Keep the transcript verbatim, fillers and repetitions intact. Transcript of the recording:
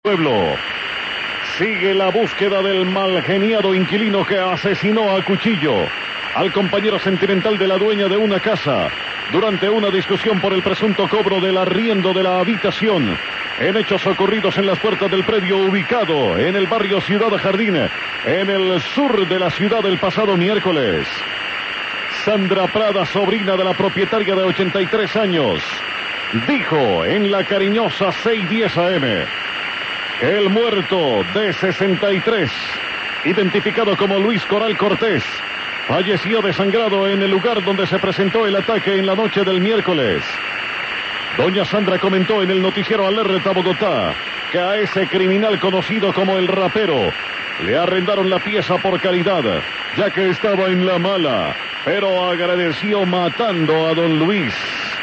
pueblo. Sigue la búsqueda del malgeniado inquilino que asesinó a cuchillo al compañero sentimental de la dueña de una casa durante una discusión por el presunto cobro del arriendo de la habitación, en hechos ocurridos en las puertas del predio ubicado en el barrio Ciudad Jardín, en el sur de la ciudad, el pasado miércoles. Sandra Prada, sobrina de la propietaria de ochenta y tres años, dijo en la cariñosa seiscientos diez A M que el muerto de sesenta y tres, identificado como Luis Coral Cortés, falleció desangrado en el lugar donde se presentó el ataque en la noche del miércoles. Doña Sandra comentó en el noticiero Alerta Bogotá que a ese criminal conocido como el rapero le arrendaron la pieza por caridad, ya que estaba en la mala, pero agradeció matando a don Luis.